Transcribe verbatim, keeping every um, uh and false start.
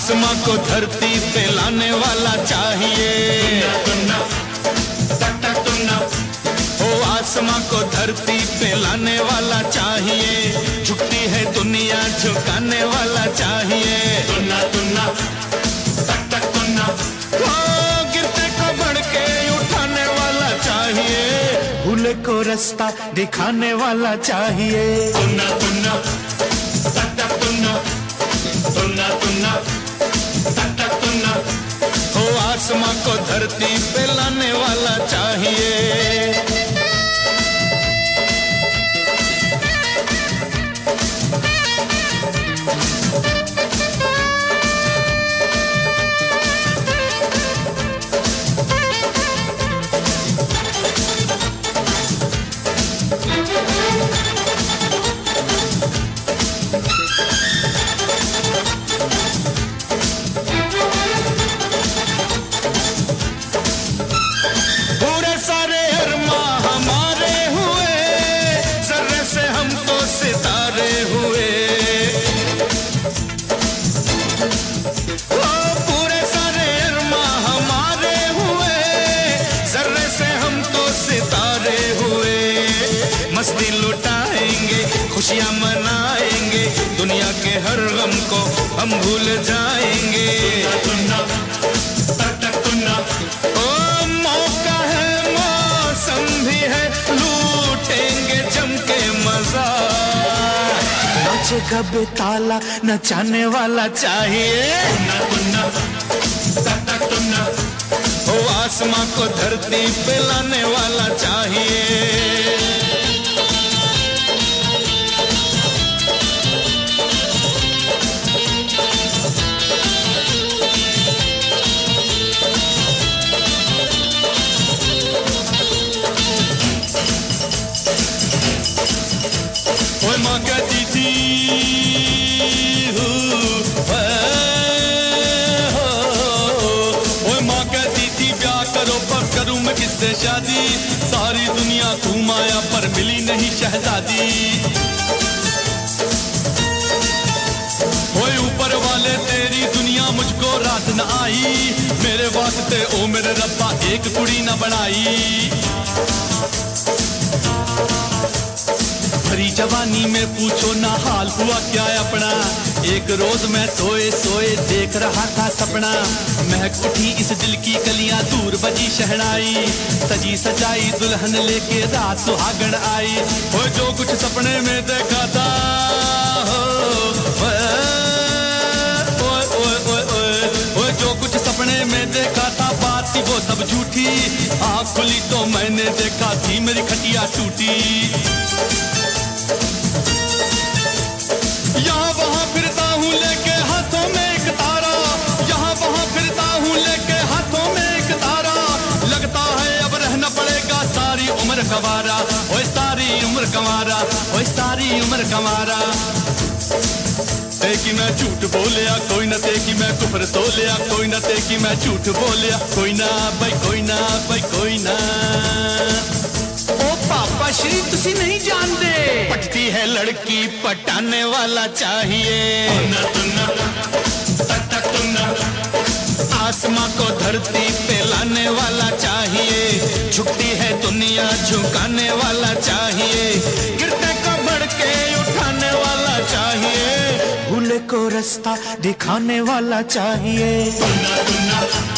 आसमां को धरती पे लाने वाला चाहिए। तुन्ना तुन्ना तुन्ना ओ आसमां को धरती पे लाने वाला चाहिए, झुकती है दुनिया झुकाने वाला चाहिए। तुन्ना तुन्ना तुन्ना ओ गिरते को बढ़ के उठाने वाला चाहिए, भूले को रास्ता दिखाने वाला चाहिए। तुन्ना तुन्ना तुन्ना तुन्ना तुन्ना तुन्ना ओ आसमां को धरती पे लाने वाला चाहिए। मस्ती लुटाएंगे, खुशियाँ मनाएंगे, दुनिया के हर गम को हम भूल जाएंगे। तुन्ना तुन्ना तुन्ना ओ मौका है, मौसम भी है, लूटेंगे जम के मजा। नाचेगा बेताला नचाने वाला चाहिए। तुन्ना तुन्ना तुन्ना ओ आसमां को धरती पे लाने वाला चाहिए। माँ कहती थी ओए माँ कहती थी ब्याह करो पर करूं मैं किससे शादी, सारी दुनिया घूम आया पर मिली नहीं शहजादी। ओए ऊपर वाले तेरी दुनिया मुझको रात न आई, मेरे वास्ते ओ मेरे रब्बा एक कुड़ी न बनाई। भरी जवानी में पूछो ना हाल हुआ क्या अपना, एक रोज मैं सोए सोए देख रहा था सपना। महक उठी इस दिल की कलियां, दूर बजी शहनाई, सजी सजाई दुल्हन लेके रात सुहागन आई। हो जो कुछ सपने में देखा था, हो जो कुछ सपने में देखा था, बात थी वो सब झूठी। आँख खुली तो मैंने देखा थी मेरी खटिया टूटी। यहाँ वहाँ फिरता हूँ लेके हाथों में एक तारा, यहाँ वहाँ फिरता हूँ लेके हाथों में एक तारा। लगता है अब रहना पड़ेगा सारी उम्र कवारा, ओए सारी उम्र कवारा, ओए सारी उम्र कवारा। देखी मैं झूठ बोलिया कोई न, देखी मैं कुफर तोलिया कोई न, देखी मैं झूठ बोलिया कोई ना भाई, कोई ना भाई, कोई ना। ओ पापा श्री तुसी नहीं जानते, पटती है लड़की पटाने वाला चाहिए। तुन्ना तुन्ना तुन्ना आसमां को धरती पे लाने वाला चाहिए, झुकती है दुनिया झुकाने वाला चाहिए। गिरते को बढ़ के उठाने वाला चाहिए, भूले को रास्ता दिखाने वाला चाहिए। तुन्ना तुन्ना